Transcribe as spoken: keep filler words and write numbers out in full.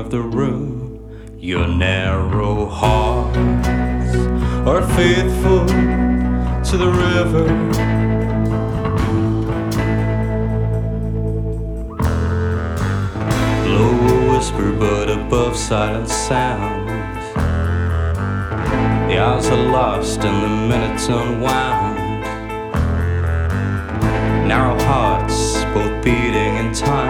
of the room. Your narrow hearts are faithful to the river. Low whisper but above silent sound. The hours are lost and the minutes unwound. Narrow hearts both beating in time.